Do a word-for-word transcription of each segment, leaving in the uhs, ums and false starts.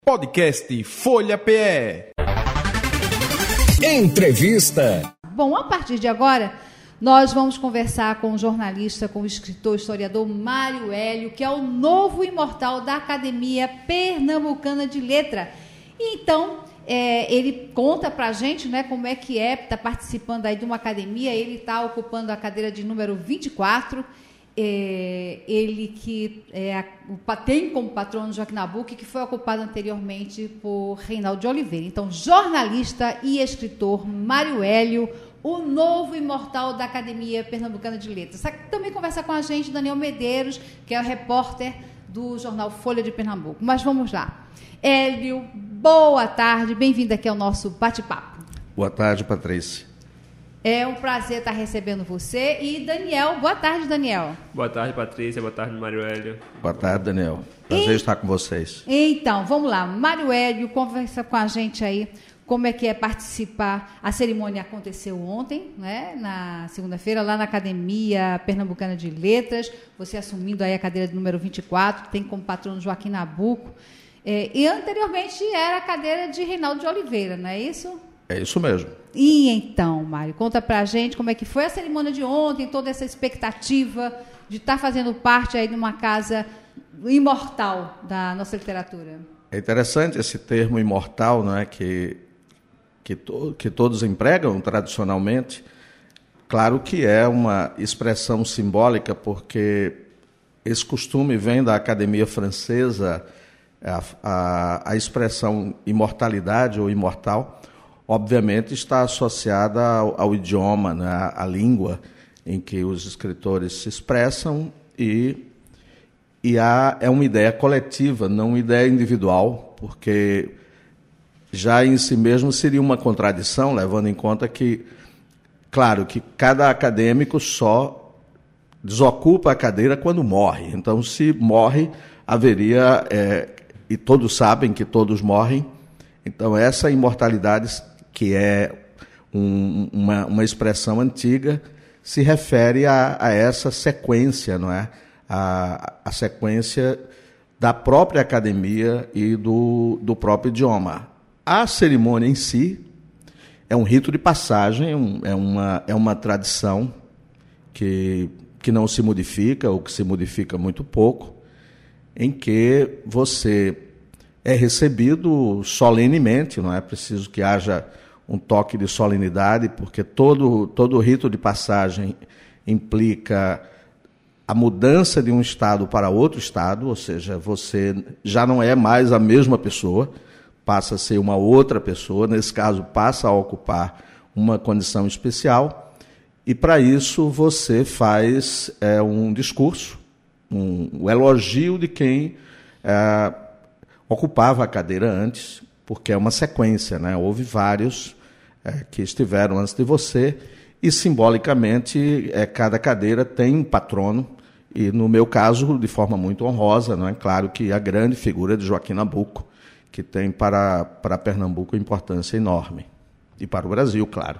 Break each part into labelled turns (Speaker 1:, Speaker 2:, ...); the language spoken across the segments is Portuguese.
Speaker 1: Podcast Folha P E.
Speaker 2: Entrevista.
Speaker 3: Bom, a partir de agora, nós vamos conversar com o jornalista, com o escritor, historiador Mário Hélio, que é o novo imortal da Academia Pernambucana de Letras. E então, é, ele conta pra gente, né, como é que é, tá participando aí de uma academia, ele está ocupando a cadeira de número vinte e quatro, é, ele que é, tem como patrono Joaquim Nabuco, que foi ocupado anteriormente por Reinaldo de Oliveira. Então, jornalista e escritor Mário Hélio, o novo imortal da Academia Pernambucana de Letras. Também conversa com a gente Daniel Medeiros, que é o repórter do jornal Folha de Pernambuco. Mas vamos lá. Hélio, boa tarde, bem-vindo aqui ao nosso bate-papo.
Speaker 4: Boa tarde, Patrícia.
Speaker 3: É um prazer estar recebendo você. E Daniel, boa tarde, Daniel.
Speaker 5: Boa tarde, Patrícia, boa tarde, Mário Hélio.
Speaker 4: Boa tarde, Daniel. Prazer e... estar com vocês.
Speaker 3: Então, vamos lá. Mário Hélio, conversa com a gente aí. Como é que é participar? A cerimônia aconteceu ontem, né, na segunda-feira, lá na Academia Pernambucana de Letras, você assumindo aí a cadeira de número vinte e quatro, tem como patrono Joaquim Nabuco, é, e anteriormente era a cadeira de Reinaldo de Oliveira, não é isso?
Speaker 4: É isso mesmo.
Speaker 3: E então, Mário, conta pra gente como é que foi a cerimônia de ontem, toda essa expectativa de estar fazendo parte aí de uma casa imortal da nossa literatura.
Speaker 4: É interessante esse termo imortal, não é, que... Que, to, que todos empregam tradicionalmente. Claro que é uma expressão simbólica, porque esse costume vem da Academia Francesa, a, a, a expressão imortalidade ou imortal, obviamente está associada ao, ao idioma, né, à língua em que os escritores se expressam, e, e há, é uma ideia coletiva, não uma ideia individual, porque já em si mesmo seria uma contradição, levando em conta que, claro, que cada acadêmico só desocupa a cadeira quando morre. Então, se morre, haveria, é, e todos sabem que todos morrem, então essa imortalidade, que é um, uma, uma expressão antiga, se refere a, a essa sequência, não é? A, a sequência da própria academia e do, do próprio idioma. A cerimônia em si é um rito de passagem, é uma, é uma tradição que, que não se modifica, ou que se modifica muito pouco, em que você é recebido solenemente, não é preciso que haja um toque de solenidade, porque todo, todo rito de passagem implica a mudança de um estado para outro estado, ou seja, você já não é mais a mesma pessoa, passa a ser uma outra pessoa, nesse caso passa a ocupar uma condição especial, e para isso você faz é, um discurso, um, um elogio de quem é, ocupava a cadeira antes, porque é uma sequência, né? Houve vários é, que estiveram antes de você, e simbolicamente é, cada cadeira tem um patrono, e no meu caso, de forma muito honrosa, não é claro que a grande figura de Joaquim Nabuco, que tem para, para Pernambuco importância enorme. E para o Brasil, claro.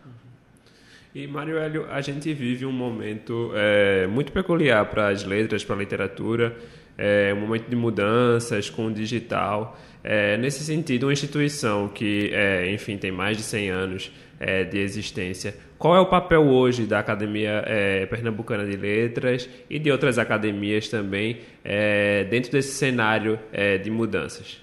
Speaker 5: E, Mário Hélio, a gente vive um momento é, muito peculiar para as letras, para a literatura, é, um momento de mudanças com o digital. É, nesse sentido, uma instituição que, é, enfim, tem mais de cem anos é, de existência, qual é o papel hoje da Academia é, Pernambucana de Letras e de outras academias também é, dentro desse cenário é, de mudanças?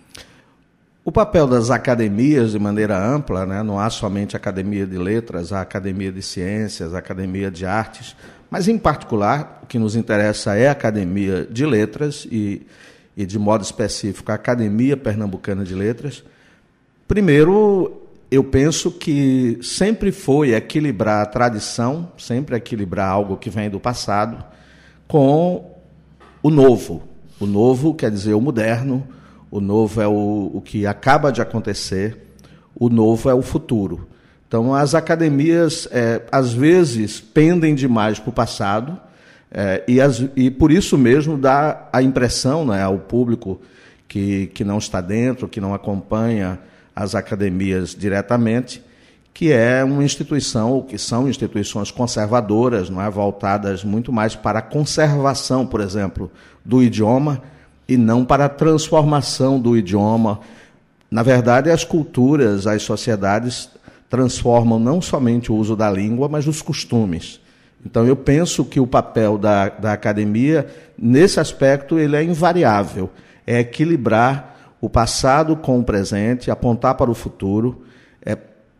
Speaker 4: O papel das academias, de maneira ampla, né, não há somente a Academia de Letras, a Academia de Ciências, a Academia de Artes, mas, em particular, o que nos interessa é a Academia de Letras e, e de modo específico, a Academia Pernambucana de Letras. Primeiro, eu penso que sempre foi equilibrar a tradição, sempre equilibrar algo que vem do passado, com o novo. O novo quer dizer o moderno. O novo é o, o que acaba de acontecer, o novo é o futuro. Então, as academias, é, às vezes, pendem demais para o passado, é, e, as, e, por isso mesmo, dá a impressão, né, ao público que, que não está dentro, que não acompanha as academias diretamente, que é uma instituição, ou que são instituições conservadoras, não é, voltadas muito mais para a conservação, por exemplo, do idioma, e não para a transformação do idioma. Na verdade, as culturas, as sociedades transformam não somente o uso da língua, mas os costumes. Então, eu penso que o papel da, da academia, nesse aspecto, ele é invariável. É equilibrar o passado com o presente, apontar para o futuro, é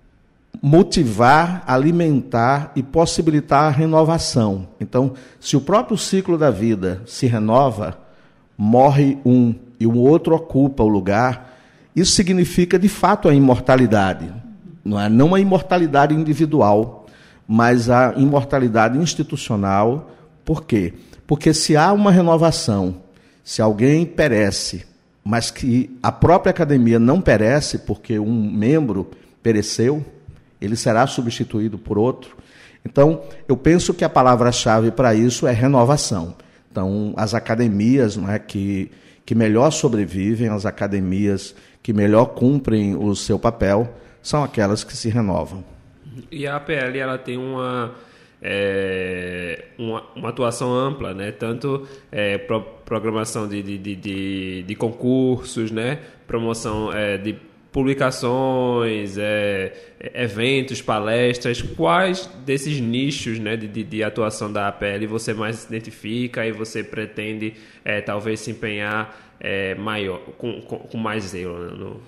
Speaker 4: motivar, alimentar e possibilitar a renovação. Então, se o próprio ciclo da vida se renova, morre um e o outro ocupa o lugar, isso significa, de fato, a imortalidade. Não é não a imortalidade individual, mas a imortalidade institucional. Por quê? Porque se há uma renovação, se alguém perece, mas que a própria academia não perece porque um membro pereceu, ele será substituído por outro. Então, eu penso que a palavra-chave para isso é renovação. Então, as academias, não é, que, que melhor sobrevivem, as academias que melhor cumprem o seu papel, são aquelas que se renovam.
Speaker 5: E a A P L ela tem uma, é, uma, uma atuação ampla, né? Tanto é, pro, programação de, de, de, de concursos, né? Promoção é, de publicações, é, eventos, palestras. Quais desses nichos, né, de, de, de atuação da A P L você mais se identifica e você pretende é, talvez se empenhar é, maior, com, com, com mais zelo? Né, no...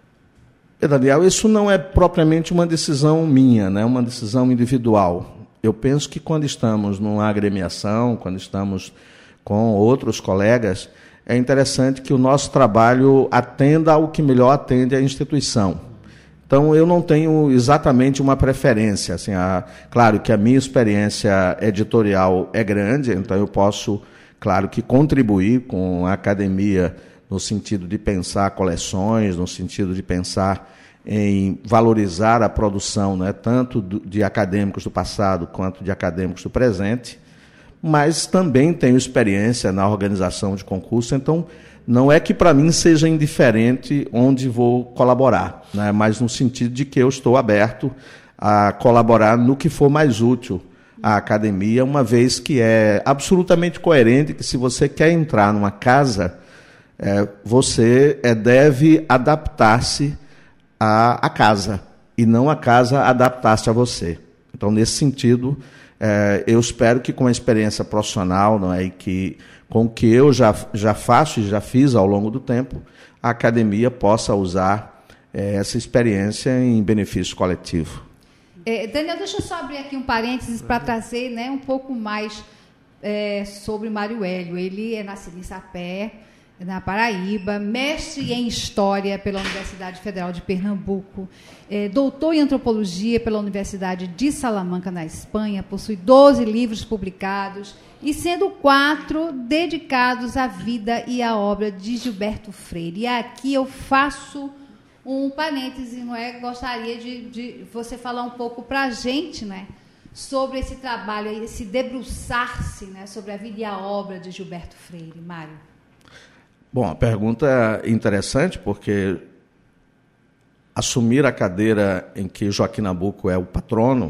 Speaker 4: Daniel, isso não é propriamente uma decisão minha, né? Uma decisão individual. Eu penso que quando estamos numa agremiação, quando estamos com outros colegas, é interessante que o nosso trabalho atenda ao que melhor atende à instituição. Então, eu não tenho exatamente uma preferência. Assim, a, claro que a minha experiência editorial é grande, então eu posso, claro, que contribuir com a academia no sentido de pensar coleções, no sentido de pensar em valorizar a produção, né, tanto de acadêmicos do passado quanto de acadêmicos do presente, mas também tenho experiência na organização de concurso, então não é que para mim seja indiferente onde vou colaborar, né, mas no sentido de que eu estou aberto a colaborar no que for mais útil à academia, uma vez que é absolutamente coerente que se você quer entrar numa casa, É, você é, deve adaptar-se à, à casa, e não a casa adaptar-se a você. Então, nesse sentido, é, eu espero que com a experiência profissional, não é, e que, com o que eu já, já faço e já fiz ao longo do tempo, a academia possa usar é, essa experiência em benefício coletivo.
Speaker 3: É, Daniel, deixa eu só abrir aqui um parênteses para trazer, né, um pouco mais é, sobre Mário Hélio. Ele é nascido em Sapé, na Paraíba, mestre em História pela Universidade Federal de Pernambuco, é, doutor em Antropologia pela Universidade de Salamanca, na Espanha, possui doze livros publicados, e sendo quatro dedicados à vida e à obra de Gilberto Freire. E aqui eu faço um parêntese, não é? Gostaria de, de você falar um pouco para a gente, né, sobre esse trabalho, esse debruçar-se, né, sobre a vida e a obra de Gilberto Freire. Mário.
Speaker 4: Bom, a pergunta é interessante porque assumir a cadeira em que Joaquim Nabuco é o patrono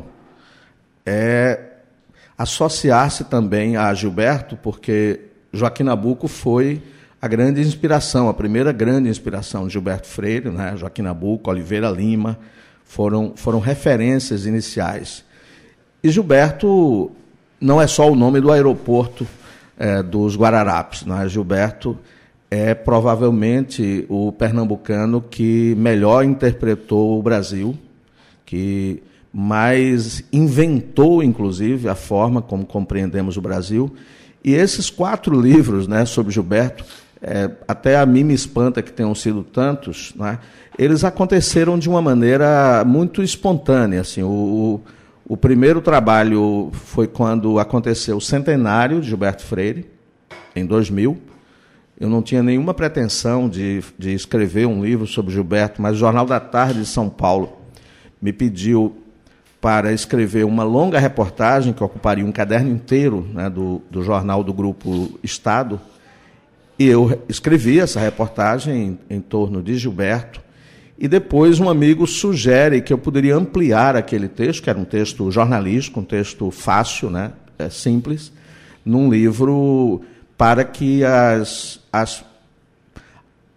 Speaker 4: é associar-se também a Gilberto, porque Joaquim Nabuco foi a grande inspiração, a primeira grande inspiração de Gilberto Freire, né? Joaquim Nabuco, Oliveira Lima, foram, foram referências iniciais. E Gilberto não é só o nome do aeroporto é, dos Guararapes, né? Gilberto é provavelmente o pernambucano que melhor interpretou o Brasil, que mais inventou, inclusive, a forma como compreendemos o Brasil. E esses quatro livros, né, sobre Gilberto, é, até a mim me espanta que tenham sido tantos, né, eles aconteceram de uma maneira muito espontânea. Assim, o, o primeiro trabalho foi quando aconteceu o centenário de Gilberto Freire, em dois mil. Eu não tinha nenhuma pretensão de, de escrever um livro sobre Gilberto, mas o Jornal da Tarde de São Paulo me pediu para escrever uma longa reportagem que ocuparia um caderno inteiro, né, do, do jornal do Grupo Estado, e eu escrevi essa reportagem em, em torno de Gilberto, e depois um amigo sugere que eu poderia ampliar aquele texto, que era um texto jornalístico, um texto fácil, né, é, simples, num livro para que as, as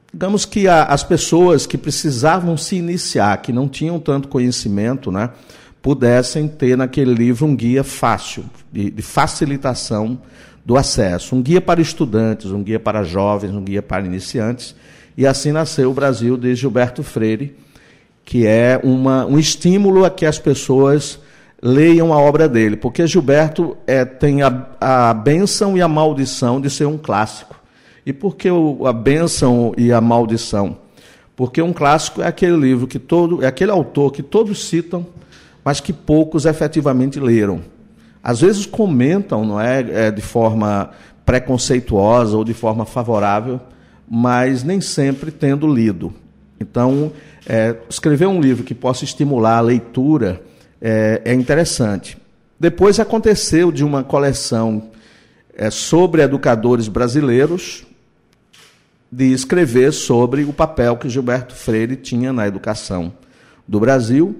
Speaker 4: digamos que a, as pessoas que precisavam se iniciar, que não tinham tanto conhecimento, né, pudessem ter naquele livro um guia fácil, de, de facilitação do acesso, um guia para estudantes, um guia para jovens, um guia para iniciantes, e assim nasceu o Brasil de Gilberto Freire, que é uma, um estímulo a que as pessoas leiam a obra dele, porque Gilberto é, tem a, a bênção e a maldição de ser um clássico. E por que o, a bênção e a maldição? Porque um clássico é aquele livro que todo, é aquele autor que todos citam, mas que poucos efetivamente leram. Às vezes comentam, não é, é de forma preconceituosa ou de forma favorável, mas nem sempre tendo lido. Então, é, escrever um livro que possa estimular a leitura é, é interessante. Depois aconteceu de uma coleção é, sobre educadores brasileiros, de escrever sobre o papel que Gilberto Freire tinha na educação do Brasil.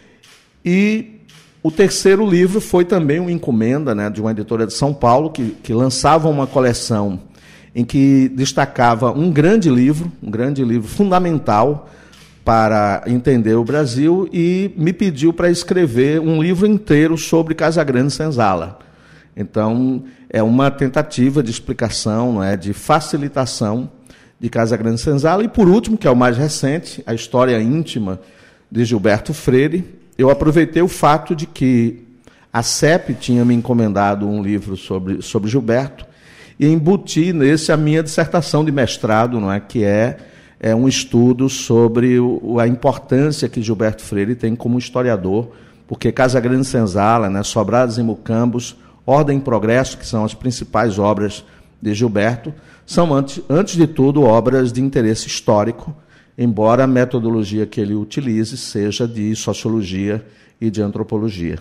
Speaker 4: E o terceiro livro foi também uma encomenda, né, de uma editora de São Paulo, que, que lançava uma coleção em que destacava um grande livro, um grande livro fundamental para entender o Brasil, e me pediu para escrever um livro inteiro sobre Casagrande Senzala. Então, é uma tentativa de explicação, não é, de facilitação de Casagrande Senzala. E, por último, que é o mais recente, a história íntima de Gilberto Freire. Eu aproveitei o fato de que a C E P tinha me encomendado um livro sobre, sobre Gilberto e embuti nesse a minha dissertação de mestrado, não é, que é, é um estudo sobre o, a importância que Gilberto Freire tem como historiador, porque Casagrande Senzala, né, Sobrados e Mucambos, Ordem e Progresso, que são as principais obras de Gilberto, são, antes, antes de tudo, obras de interesse histórico, embora a metodologia que ele utilize seja de sociologia e de antropologia.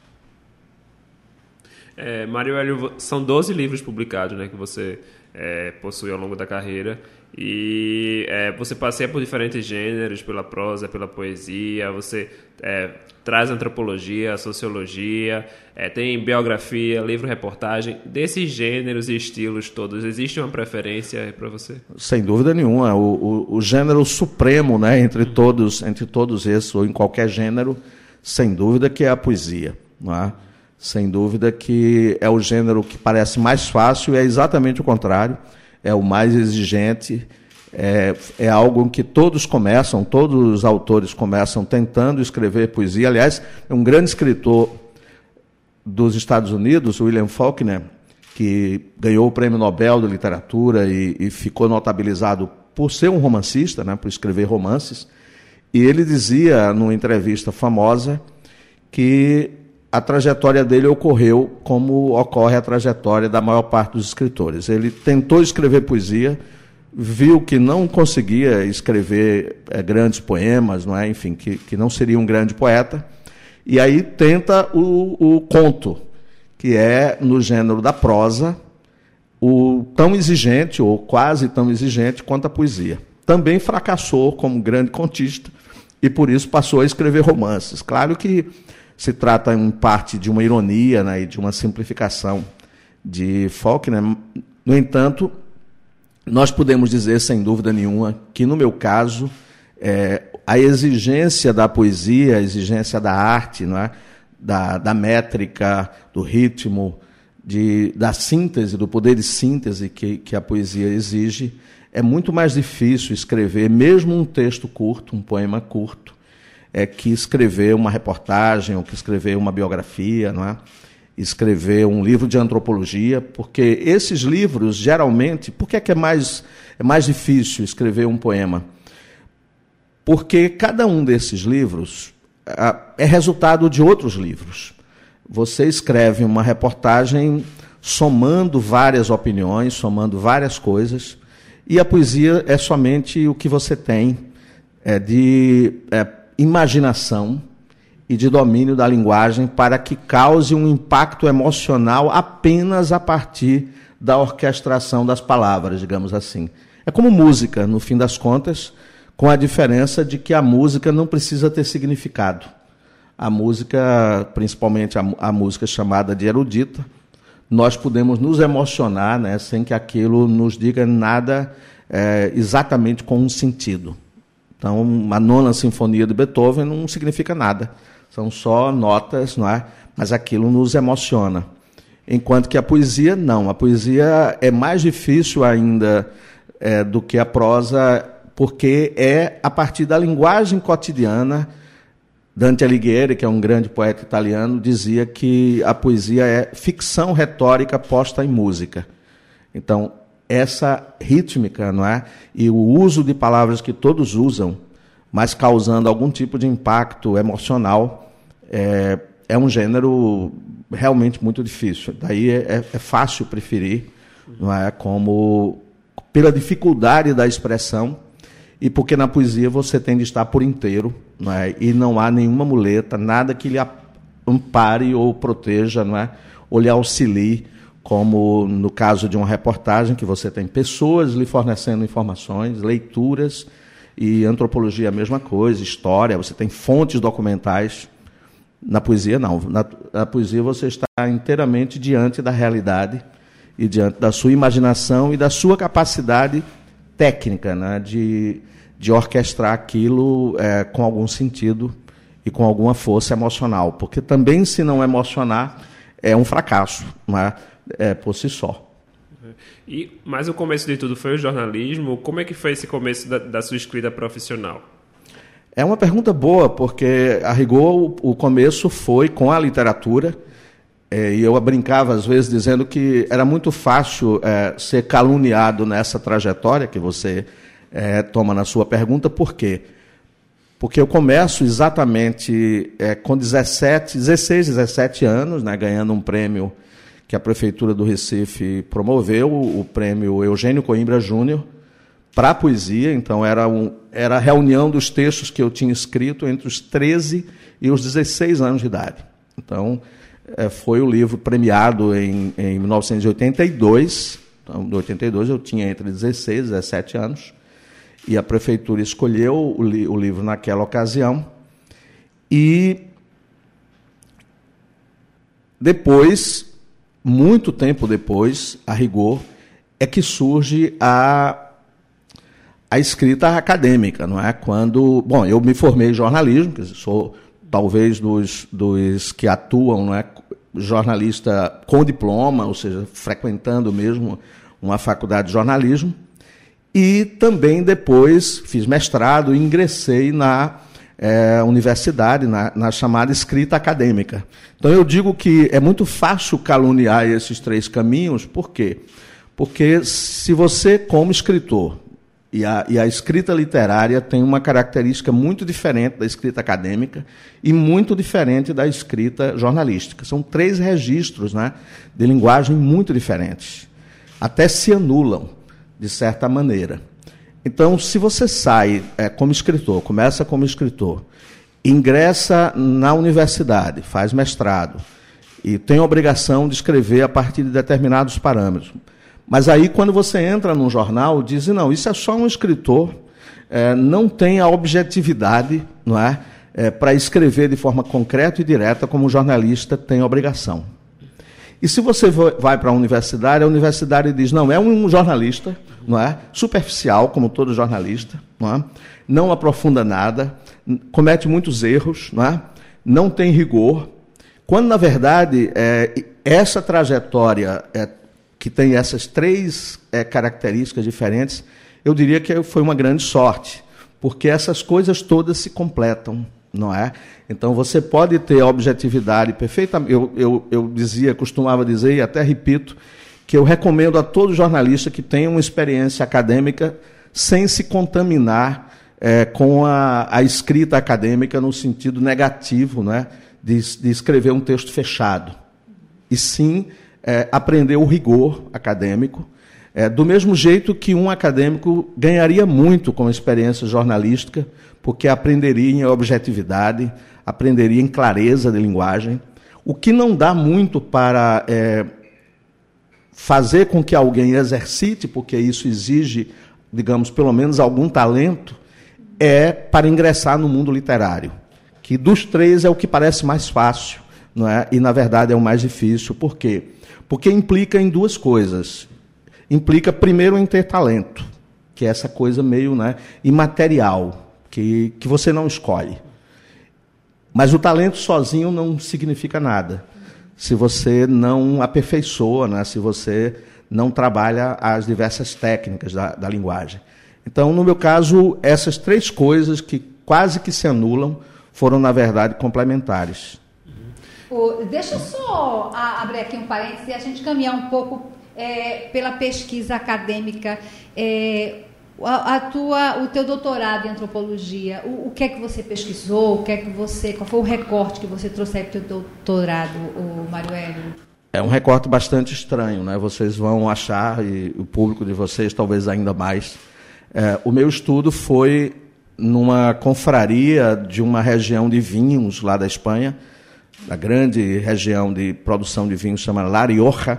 Speaker 5: É, Mário Hélio, são doze livros publicados, né, que você é, possui ao longo da carreira, e é, você passeia por diferentes gêneros, pela prosa, pela poesia, você é, traz antropologia, sociologia, é, tem biografia, livro-reportagem. Desses gêneros e estilos todos, existe uma preferência para você? Sem
Speaker 4: dúvida nenhuma. O, o, o gênero supremo, né, entre, todos, entre todos esses, ou em qualquer gênero, sem dúvida que é a poesia, não é? Sem dúvida que é o gênero que parece mais fácil, e é exatamente o contrário, é o mais exigente, é, é algo em que todos começam, todos os autores começam tentando escrever poesia. Aliás, é um grande escritor dos Estados Unidos, William Faulkner, que ganhou o Prêmio Nobel de Literatura e, e ficou notabilizado por ser um romancista, né, por escrever romances, e ele dizia, numa entrevista famosa, que a trajetória dele ocorreu como ocorre a trajetória da maior parte dos escritores. Ele tentou escrever poesia, viu que não conseguia escrever é, grandes poemas, não é? Enfim, que, que não seria um grande poeta, e aí tenta o, o conto, que é, no gênero da prosa, o tão exigente, ou quase tão exigente, quanto a poesia. Também fracassou como grande contista, e por isso passou a escrever romances. Claro que se trata, em parte, de uma ironia, né, e de uma simplificação de Faulkner. No entanto, nós podemos dizer, sem dúvida nenhuma, que, no meu caso, é, a exigência da poesia, a exigência da arte, não é? da, da métrica, do ritmo, de, da síntese, do poder de síntese que, que a poesia exige, é muito mais difícil escrever, mesmo um texto curto, um poema curto, é que escrever uma reportagem, ou que escrever uma biografia, não é? Escrever um livro de antropologia, porque esses livros, geralmente, por que é, que é, mais, é mais difícil escrever um poema? Porque cada um desses livros a, é resultado de outros livros. Você escreve uma reportagem somando várias opiniões, somando várias coisas, e a poesia é somente o que você tem é, de é, imaginação e de domínio da linguagem para que cause um impacto emocional apenas a partir da orquestração das palavras, digamos assim. É como música, no fim das contas, com a diferença de que a música não precisa ter significado. A música, principalmente a, a música chamada de erudita, nós podemos nos emocionar, né, sem que aquilo nos diga nada é, exatamente com um sentido. Então, a nona sinfonia de Beethoven não significa nada. São só notas, não é? Mas aquilo nos emociona. Enquanto que a poesia, não. A poesia é mais difícil ainda é, do que a prosa, porque é a partir da linguagem cotidiana. Dante Alighieri, que é um grande poeta italiano, dizia que a poesia é ficção retórica posta em música. Então, essa rítmica, não é? E o uso de palavras que todos usam, mas causando algum tipo de impacto emocional, é, é um gênero realmente muito difícil. Daí é, é fácil preferir, não é? Como pela dificuldade da expressão e porque na poesia você tem de estar por inteiro, não é? E não há nenhuma muleta, nada que lhe ampare ou proteja, não é? Ou lhe auxilie, como no caso de uma reportagem, que você tem pessoas lhe fornecendo informações, leituras, e antropologia a mesma coisa, história, você tem fontes documentais. Na poesia, não. Na, na poesia você está inteiramente diante da realidade e diante da sua imaginação e da sua capacidade técnica, né, de, de orquestrar aquilo é, com algum sentido e com alguma força emocional. Porque também, se não emocionar, é um fracasso, não é? É, por si só.
Speaker 5: E, mas o começo de tudo foi o jornalismo. Como é que foi esse começo da, da sua escrita profissional?
Speaker 4: É uma pergunta boa, porque, a rigor, o começo foi com a literatura, é, e eu brincava, às vezes, dizendo que era muito fácil é, ser caluniado nessa trajetória que você é, toma na sua pergunta. Por quê? Porque eu começo exatamente é, com dezessete, dezesseis, dezessete anos, né, ganhando um prêmio que a Prefeitura do Recife promoveu, o prêmio Eugênio Coimbra Júnior, para a poesia. Então, era, um, era a reunião dos textos que eu tinha escrito entre os treze e os dezesseis anos de idade. Então, é, foi o livro premiado em, em mil novecentos e oitenta e dois. Então, em oitenta e dois eu tinha entre dezesseis e dezessete anos, e a Prefeitura escolheu o, li, o livro naquela ocasião. E depois, muito tempo depois, a rigor, é que surge a, a escrita acadêmica, não é? Quando, bom, eu me formei em jornalismo, quer dizer, sou talvez dos, dos que atuam, não é, jornalista com diploma, ou seja, frequentando mesmo uma faculdade de jornalismo, e também depois fiz mestrado e ingressei na É, universidade, na, na chamada escrita acadêmica. Então, eu digo que é muito fácil caluniar esses três caminhos. Por quê? Porque se você, como escritor, e a, e a escrita literária tem uma característica muito diferente da escrita acadêmica e muito diferente da escrita jornalística. São três registros, né, de linguagem muito diferentes. Até se anulam, de certa maneira. Então, se você sai é, como escritor, começa como escritor, ingressa na universidade, faz mestrado, e tem a obrigação de escrever a partir de determinados parâmetros. Mas aí, quando você entra num jornal, dizem, não, isso é só um escritor, é, não tem a objetividade, não é, é, para escrever de forma concreta e direta, como o jornalista tem a obrigação. E se você vai para a universidade, a universidade diz, não, é um jornalista, não é? Superficial, como todo jornalista, não é? Não aprofunda nada, comete muitos erros, não é? Não tem rigor, quando, na verdade, é, essa trajetória é, que tem essas três é, características diferentes, eu diria que foi uma grande sorte, porque essas coisas todas se completam, não é? Então, você pode ter a objetividade perfeita. Eu, eu, eu dizia, costumava dizer, e até repito, que eu recomendo a todo jornalista que tenha uma experiência acadêmica sem se contaminar é, com a, a escrita acadêmica no sentido negativo, né, de, de escrever um texto fechado. E sim é, aprender o rigor acadêmico, é, do mesmo jeito que um acadêmico ganharia muito com a experiência jornalística, porque aprenderia em objetividade, aprenderia em clareza de linguagem, o que não dá muito para é, fazer com que alguém exercite, porque isso exige, digamos, pelo menos algum talento, é para ingressar no mundo literário, que dos três é o que parece mais fácil, não é? E, na verdade, é o mais difícil. Por quê? Porque implica em duas coisas. Implica, primeiro, em ter talento. que é essa coisa meio, né, imaterial, que, que você não escolhe. Mas o talento sozinho não significa nada, se você não aperfeiçoa, né, se você não trabalha as diversas técnicas da, da linguagem. Então, no meu caso, essas três coisas que quase que se anulam foram, na verdade, complementares.
Speaker 3: O, deixa eu só a, abrir aqui um parênteses e a gente caminhar um pouco é, pela pesquisa acadêmica. É, a, a tua, o teu doutorado em antropologia, o, o que é que você pesquisou? O que é que você, qual foi o recorte que você trouxe aí para o teu doutorado, o Mário Hélio?
Speaker 4: É um recorte bastante estranho, né? Vocês vão achar, e o público de vocês talvez ainda mais. É, o meu estudo foi numa confraria de uma região de vinhos lá da Espanha, da grande região de produção de vinhos, chama La Rioja,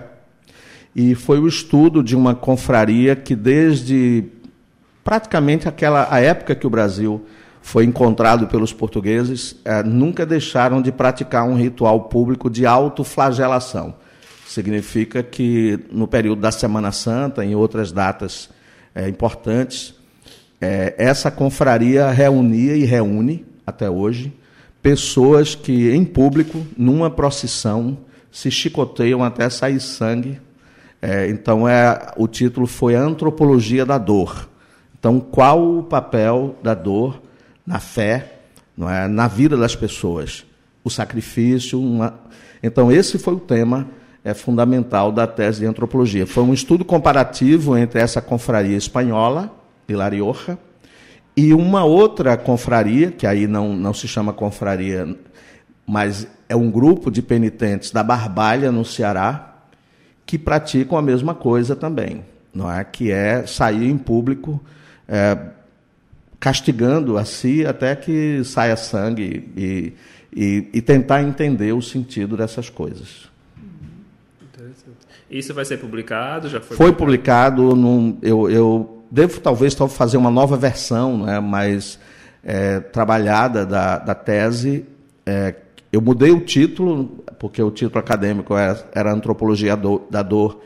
Speaker 4: e foi o estudo de uma confraria que desde praticamente aquela a época que o Brasil foi encontrado pelos portugueses, é, nunca deixaram de praticar um ritual público de autoflagelação. Significa que no período da Semana Santa, em outras datas é, importantes, é, essa confraria reunia e reúne, até hoje, pessoas que, em público, numa procissão, se chicoteiam até sair sangue. É, então, é, o título foi Antropologia da Dor. Então, qual o papel da dor na fé, não é, na vida das pessoas? O sacrifício. Uma... Então, esse foi o tema é, fundamental da tese de antropologia. Foi um estudo comparativo entre essa confraria espanhola, de La Rioja, e uma outra confraria, que aí não, não se chama confraria, mas é um grupo de penitentes da Barbalha, no Ceará, que praticam a mesma coisa também, não é? Que é sair em público é, castigando a si até que saia sangue e, e, e tentar entender o sentido dessas coisas.
Speaker 5: Interessante. Isso vai ser publicado? Já foi,
Speaker 4: foi publicado, publicado num, eu... eu Devo, talvez, fazer uma nova versão, né, mais é, trabalhada da, da tese. É, eu mudei o título, porque o título acadêmico era, era Antropologia do, da Dor,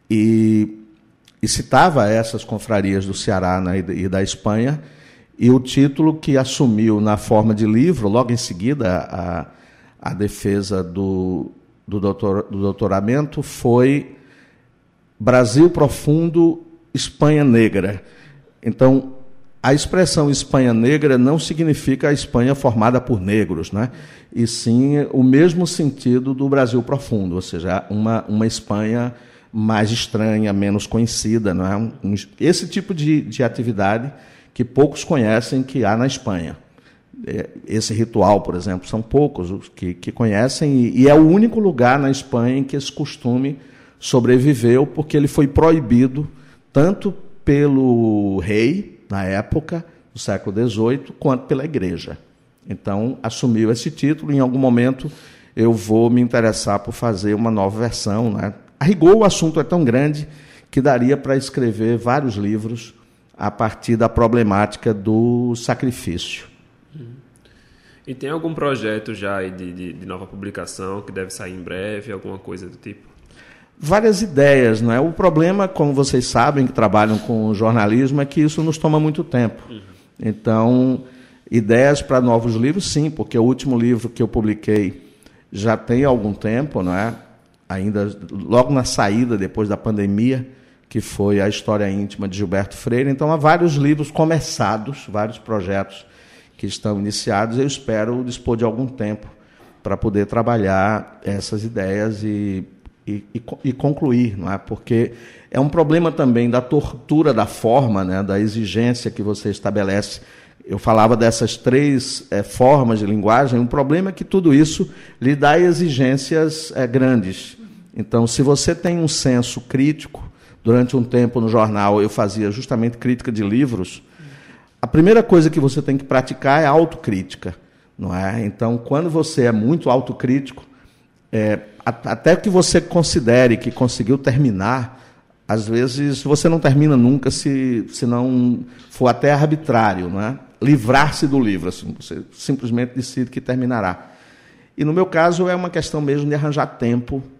Speaker 4: e, e citava essas confrarias do Ceará, né, e da Espanha, e o título que assumiu na forma de livro, logo em seguida, a, a defesa do, do, doutor, do doutoramento, foi Brasil Profundo, Espanha Negra. Então, a expressão Espanha Negra não significa a Espanha formada por negros, né? E sim o mesmo sentido do Brasil Profundo, ou seja, uma, uma Espanha mais estranha, menos conhecida, não é? Esse tipo de, de atividade que poucos conhecem que há na Espanha. Esse ritual, por exemplo, são poucos os que, que conhecem, e, e é o único lugar na Espanha em que esse costume sobreviveu, porque ele foi proibido tanto pelo rei, na época, do século dezoito, quanto pela igreja. Então, assumiu esse título, e em algum momento eu vou me interessar por fazer uma nova versão, né? A rigor, o assunto é tão grande que daria para escrever vários livros a partir da problemática do sacrifício.
Speaker 5: E tem algum projeto já aí de, de, de nova publicação que deve sair em breve, alguma coisa do tipo?
Speaker 4: Várias ideias, não é? O problema, como vocês sabem, que trabalham com jornalismo, é que isso nos toma muito tempo. Uhum. Então, ideias para novos livros, sim, porque o último livro que eu publiquei já tem algum tempo, não é? Ainda logo na saída, depois da pandemia, que foi A História Íntima de Gilberto Freire. Então, há vários livros começados, vários projetos que estão iniciados. Eu espero dispor de algum tempo para poder trabalhar essas ideias e E, e, e concluir, não é? Porque é um problema também da tortura da forma, né? Da exigência que você estabelece. Eu falava dessas três é, formas de linguagem. O problema é que tudo isso lhe dá exigências é, grandes. Então, se você tem um senso crítico, durante um tempo no jornal eu fazia justamente crítica de livros, a primeira coisa que você tem que praticar é a autocrítica, não é? Então, quando você é muito autocrítico, é, até que você considere que conseguiu terminar, às vezes você não termina nunca se, se não for até arbitrário, não é? Livrar-se do livro, assim, você simplesmente decide que terminará. E no meu caso é uma questão mesmo de arranjar tempo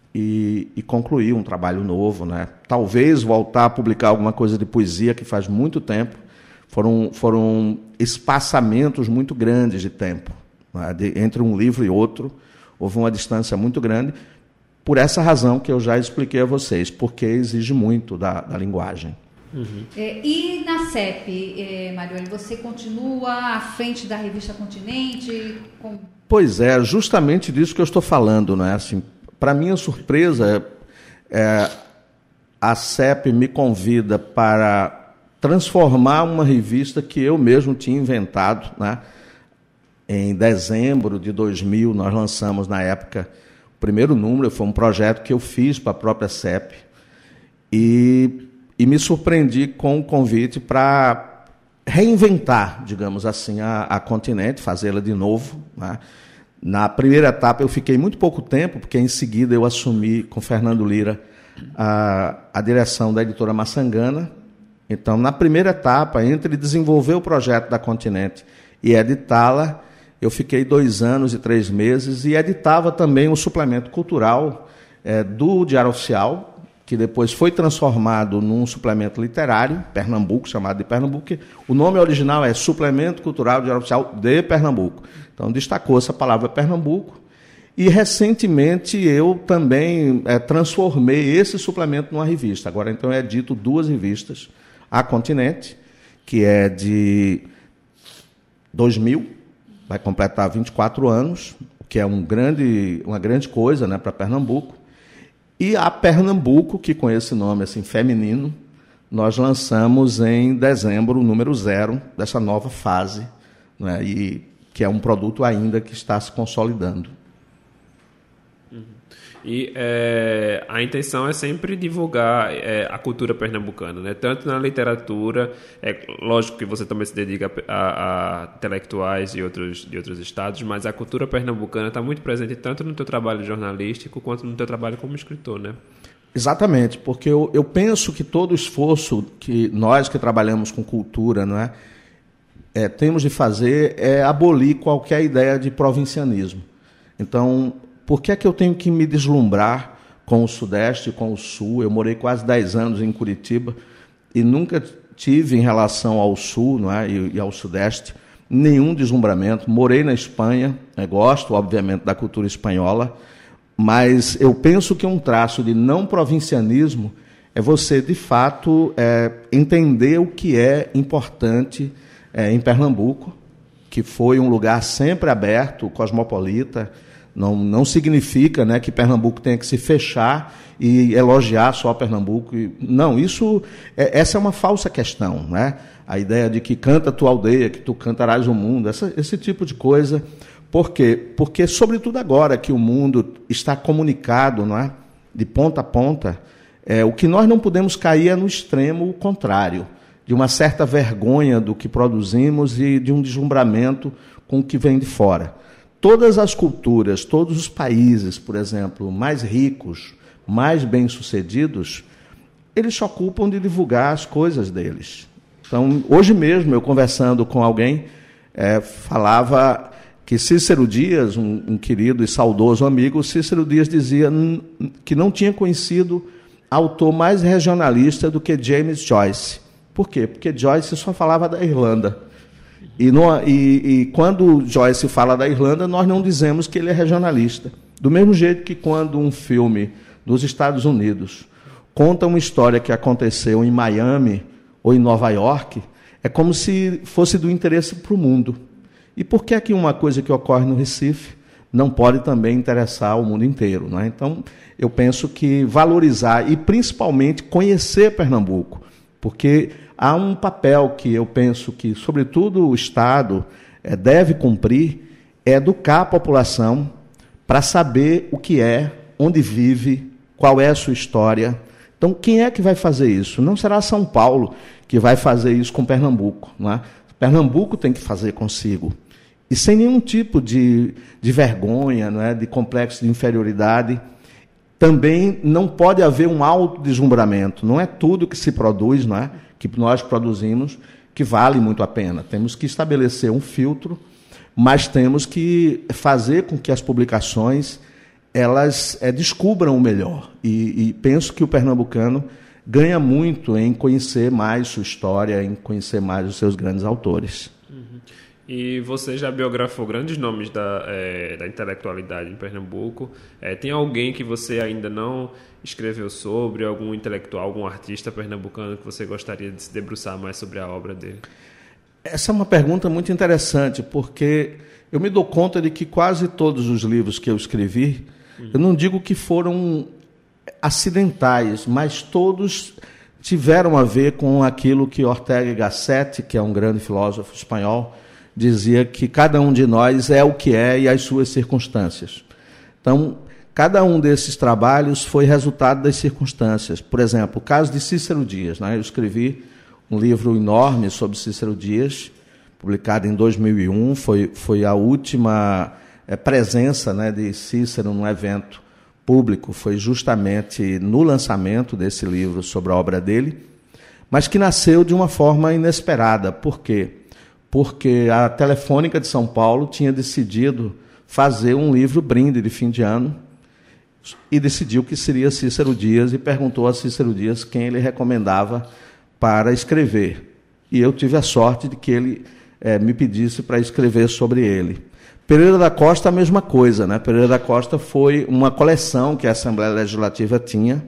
Speaker 4: e, e concluir um trabalho novo, né? Talvez voltar a publicar alguma coisa de poesia, que faz muito tempo. Foram, foram espaçamentos muito grandes de tempo, né? de, entre um livro e outro. Houve uma distância muito grande, por essa razão que eu já expliquei a vocês, porque exige muito da, da linguagem.
Speaker 3: Uhum. É, e na C E P, é, Mariuélio, você continua à frente da revista Continente? Com...
Speaker 4: Pois é, justamente disso que eu estou falando, né? Assim, para minha surpresa, é, a C E P me convida para transformar uma revista que eu mesmo tinha inventado, né? Em dezembro de dois mil, nós lançamos, na época, o primeiro número. Foi um projeto que eu fiz para a própria C E P, e, e me surpreendi com o convite para reinventar, digamos assim, a, a Continente, fazê-la de novo, né? Na primeira etapa eu fiquei muito pouco tempo, porque em seguida eu assumi com Fernando Lira a, a direção da editora Maçangana. Então, na primeira etapa, entre desenvolver o projeto da Continente e editá-la, eu fiquei dois anos e três meses e editava também o suplemento cultural é, do Diário Oficial, que depois foi transformado num suplemento literário, Pernambuco, chamado de Pernambuco. O nome original é Suplemento Cultural do Diário Oficial de Pernambuco. Então, destacou-se a palavra Pernambuco. E, recentemente, eu também é, transformei esse suplemento numa revista. Agora, então, eu edito duas revistas. A Continente, que é de dois mil, vai completar vinte e quatro anos, que é um grande, uma grande coisa, né, para Pernambuco. E a Pernambuco, que com esse nome assim, feminino, nós lançamos em dezembro o número zero dessa nova fase, né, e que é um produto ainda que está se consolidando.
Speaker 5: Uhum. E é, a intenção é sempre divulgar é, a cultura pernambucana, né? Tanto na literatura, é lógico que você também se dedica a, a, a intelectuais de outros, de outros estados, mas a cultura pernambucana está muito presente tanto no teu trabalho jornalístico quanto no teu trabalho como escritor, né?
Speaker 4: Exatamente, porque eu, eu penso que todo esforço que nós que trabalhamos com cultura, não é, é, temos de fazer é abolir qualquer ideia de provincianismo. Então, por que é que eu tenho que me deslumbrar com o Sudeste e com o Sul? Eu morei quase dez anos em Curitiba e nunca tive, em relação ao Sul, não é, e, e ao Sudeste, nenhum deslumbramento. Morei na Espanha, né, gosto, obviamente, da cultura espanhola, mas eu penso que um traço de não provincianismo é você, de fato, é, entender o que é importante é, em Pernambuco, que foi um lugar sempre aberto, cosmopolita. Não, não significa, né, que Pernambuco tenha que se fechar e elogiar só Pernambuco. Não, isso é, essa é uma falsa questão, né? A ideia de que canta tua aldeia, que tu cantarás o mundo, essa, esse tipo de coisa. Por quê? Porque, sobretudo agora que o mundo está comunicado, não é, de ponta a ponta, é, o que nós não podemos cair é no extremo contrário, de uma certa vergonha do que produzimos e de um deslumbramento com o que vem de fora. Todas as culturas, todos os países, por exemplo, mais ricos, mais bem-sucedidos, eles se ocupam de divulgar as coisas deles. Então, hoje mesmo, eu conversando com alguém, é, falava que Cícero Dias, um, um querido e saudoso amigo, Cícero Dias dizia que não tinha conhecido autor mais regionalista do que James Joyce. Por quê? Porque Joyce só falava da Irlanda. E, no, e, e quando Joyce fala da Irlanda, nós não dizemos que ele é regionalista. Do mesmo jeito que quando um filme dos Estados Unidos conta uma história que aconteceu em Miami ou em Nova York, é como se fosse do interesse para o mundo. E por que é que uma coisa que ocorre no Recife não pode também interessar o mundo inteiro, não é? Então, eu penso que valorizar e, principalmente, conhecer Pernambuco, porque há um papel que eu penso que, sobretudo, o Estado é, deve cumprir, é educar a população para saber o que é, onde vive, qual é a sua história. Então, quem é que vai fazer isso? Não será São Paulo que vai fazer isso com Pernambuco, não é? Pernambuco tem que fazer consigo. E sem nenhum tipo de, de vergonha, não é? De complexo de inferioridade. Também não pode haver um autodeslumbramento. Não é tudo que se produz, não é? Que nós produzimos, que vale muito a pena. Temos que estabelecer um filtro, mas temos que fazer com que as publicações elas é, descubram o melhor. E, e penso que o pernambucano ganha muito em conhecer mais sua história, em conhecer mais os seus grandes autores.
Speaker 5: Uhum. E você já biografou grandes nomes da, é, da intelectualidade em Pernambuco. É, tem alguém que você ainda não escreveu sobre, algum intelectual, algum artista pernambucano que você gostaria de se debruçar mais sobre a obra dele?
Speaker 4: Essa é uma pergunta muito interessante, porque eu me dou conta de que quase todos os livros que eu escrevi, uhum. eu não digo que foram acidentais, mas todos tiveram a ver com aquilo que Ortega y Gasset, que é um grande filósofo espanhol, dizia, que cada um de nós é o que é e as suas circunstâncias. Então, cada um desses trabalhos foi resultado das circunstâncias. Por exemplo, o caso de Cícero Dias, né? Eu escrevi um livro enorme sobre Cícero Dias, publicado em dois mil e um, foi, foi a última é, presença, né, de Cícero num evento público, foi justamente no lançamento desse livro sobre a obra dele, mas que nasceu de uma forma inesperada. Por quê? Porque a Telefônica de São Paulo tinha decidido fazer um livro brinde de fim de ano e decidiu que seria Cícero Dias e perguntou a Cícero Dias quem ele recomendava para escrever. E eu tive a sorte de que ele é, me pedisse para escrever sobre ele. Pereira da Costa, a mesma coisa, né? Pereira da Costa foi uma coleção que a Assembleia Legislativa tinha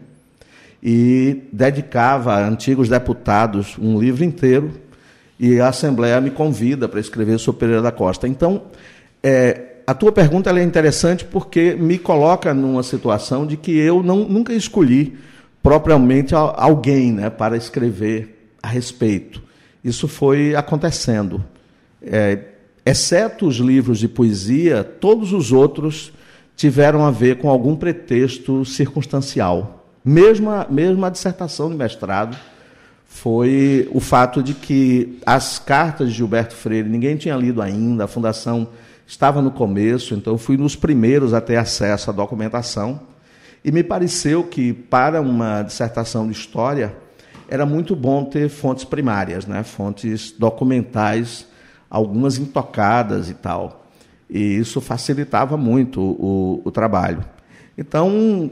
Speaker 4: e dedicava a antigos deputados um livro inteiro, e a Assembleia me convida para escrever sobre Pereira da Costa. Então, é, a tua pergunta ela é interessante porque me coloca numa situação de que eu não, nunca escolhi propriamente alguém, né, para escrever a respeito. Isso foi acontecendo. É, exceto os livros de poesia, todos os outros tiveram a ver com algum pretexto circunstancial. Mesmo a, mesmo a dissertação de mestrado foi o fato de que as cartas de Gilberto Freire ninguém tinha lido ainda, a Fundação estava no começo, então eu fui nos primeiros a ter acesso à documentação, e me pareceu que, para uma dissertação de história, era muito bom ter fontes primárias, né? Fontes documentais, algumas intocadas e tal, e isso facilitava muito o, o trabalho. Então,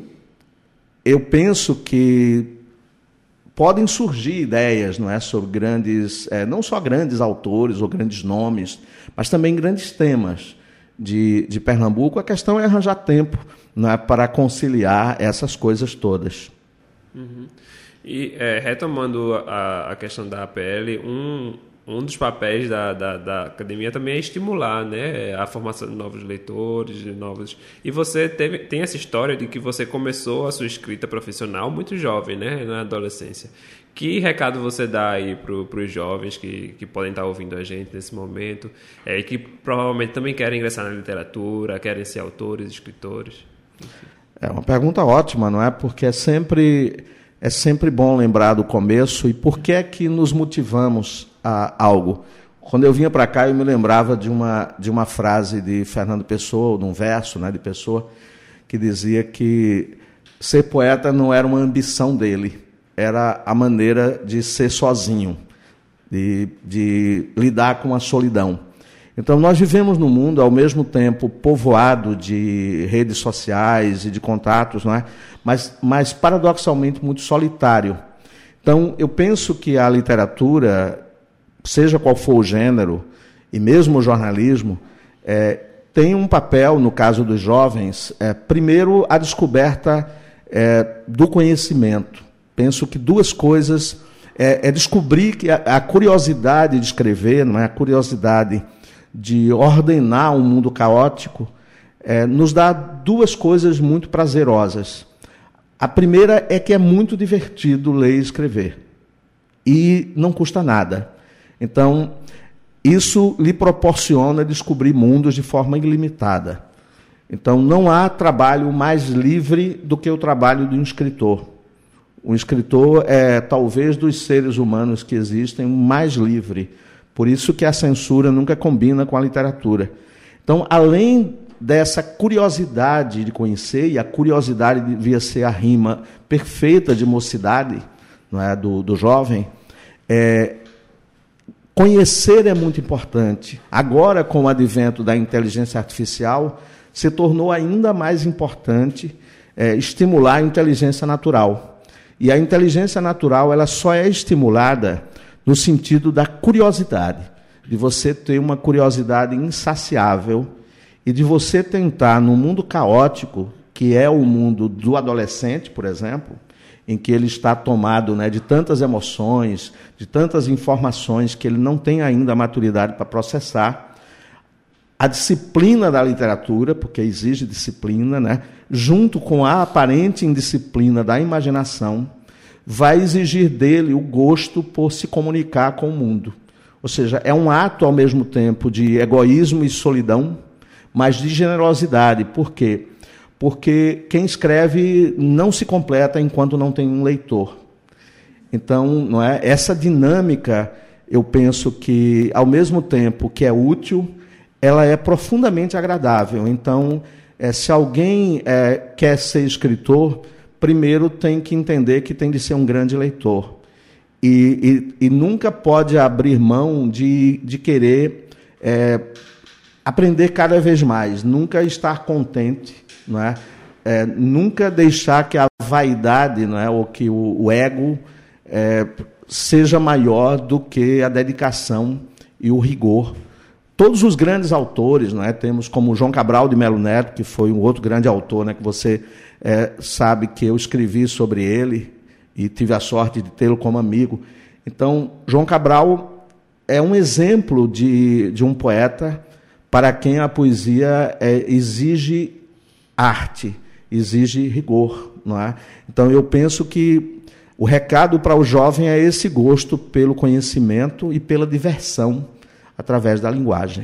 Speaker 4: eu penso que podem surgir ideias, não é, sobre grandes, é, não só grandes autores ou grandes nomes, mas também grandes temas de, de Pernambuco. A questão é arranjar tempo, não é, para conciliar essas coisas todas.
Speaker 5: Uhum. E é, retomando a, a questão da A P L, um, um dos papéis da, da, da academia também é estimular, né, a formação de novos leitores, de novos... E você teve, tem essa história de que você começou a sua escrita profissional muito jovem, né, na adolescência. Que recado você dá aí para os jovens que, que podem estar ouvindo a gente nesse momento, é, e que provavelmente também querem ingressar na literatura, querem ser autores, escritores? Enfim.
Speaker 4: É uma pergunta ótima, não é? Porque é sempre, é sempre bom lembrar do começo e por que é que nos motivamos a algo. Quando eu vinha para cá, eu me lembrava de uma, de uma frase de Fernando Pessoa, de um verso, né, de Pessoa, que dizia que ser poeta não era uma ambição dele, era a maneira de ser sozinho, de, de lidar com a solidão. Então, nós vivemos num mundo, ao mesmo tempo, povoado de redes sociais e de contatos, não é? mas, mas, paradoxalmente, muito solitário. Então, eu penso que a literatura, seja qual for o gênero, e mesmo o jornalismo, é, tem um papel, no caso dos jovens, é, primeiro, a descoberta é, do conhecimento. Penso que duas coisas, é, é descobrir que a, a curiosidade de escrever, não é? A curiosidade de ordenar um mundo caótico, é, nos dá duas coisas muito prazerosas. A primeira é que é muito divertido ler e escrever, e não custa nada. Então, isso lhe proporciona descobrir mundos de forma ilimitada. Então, não há trabalho mais livre do que o trabalho de um escritor. O escritor é, talvez, dos seres humanos que existem, o mais livre. Por isso que a censura nunca combina com a literatura. Então, além dessa curiosidade de conhecer, e a curiosidade devia ser a rima perfeita de mocidade, não é, do, do jovem, é, conhecer é muito importante. Agora, com o advento da inteligência artificial, se tornou ainda mais importante é, estimular a inteligência natural. E a inteligência natural ela só é estimulada no sentido da curiosidade, de você ter uma curiosidade insaciável e de você tentar, no mundo caótico, que é o mundo do adolescente, por exemplo, em que ele está tomado, né, de tantas emoções, de tantas informações que ele não tem ainda a maturidade para processar, a disciplina da literatura, porque exige disciplina, né, junto com a aparente indisciplina da imaginação, vai exigir dele o gosto por se comunicar com o mundo. Ou seja, é um ato, ao mesmo tempo, de egoísmo e solidão, mas de generosidade. Por quê? Porque quem escreve não se completa enquanto não tem um leitor. Então, não é? Essa dinâmica, eu penso que, ao mesmo tempo que é útil, ela é profundamente agradável. Então, é, se alguém é, quer ser escritor, primeiro tem que entender que tem de ser um grande leitor. E, e, e nunca pode abrir mão de, de querer é, aprender cada vez mais, nunca estar contente, não é? É, nunca deixar que a vaidade, não é, ou que o, o ego é, seja maior do que a dedicação e o rigor. Todos os grandes autores, não é, temos como João Cabral de Melo Neto, que foi um outro grande autor, né, que você é, sabe que eu escrevi sobre ele e tive a sorte de tê-lo como amigo. Então, João Cabral é um exemplo de, de um poeta para quem a poesia é, exige arte, exige rigor, não é? Então, eu penso que o recado para o jovem é esse gosto pelo conhecimento e pela diversão através da linguagem.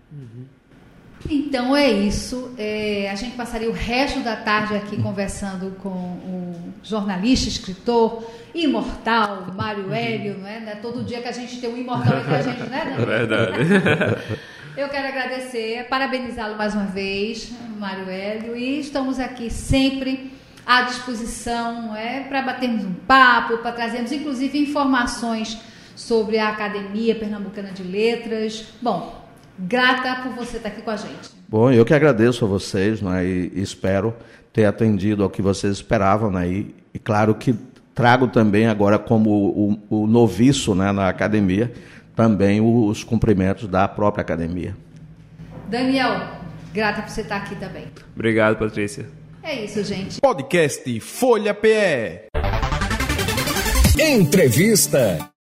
Speaker 3: Então é isso. É, a gente passaria o resto da tarde aqui conversando com o jornalista, escritor, imortal, Mário Hélio, não é? Não é todo dia que a gente tem um imortal entre a gente, não é?
Speaker 5: É verdade.
Speaker 3: Eu quero agradecer, parabenizá-lo mais uma vez, Mário Hélio, e estamos aqui sempre à disposição, não é? Para batermos um papo, para trazermos inclusive informações sobre a Academia Pernambucana de Letras. Bom, grata por você estar aqui com a gente.
Speaker 4: Bom, eu que agradeço a vocês, né, e espero ter atendido ao que vocês esperavam, né, e, e claro que trago também agora como o, o noviço, né, na academia, também os cumprimentos da própria academia.
Speaker 3: Daniel, grata por você estar aqui também.
Speaker 5: Obrigado, Patrícia.
Speaker 3: É isso, gente.
Speaker 1: Podcast Folha P E.
Speaker 2: Entrevista.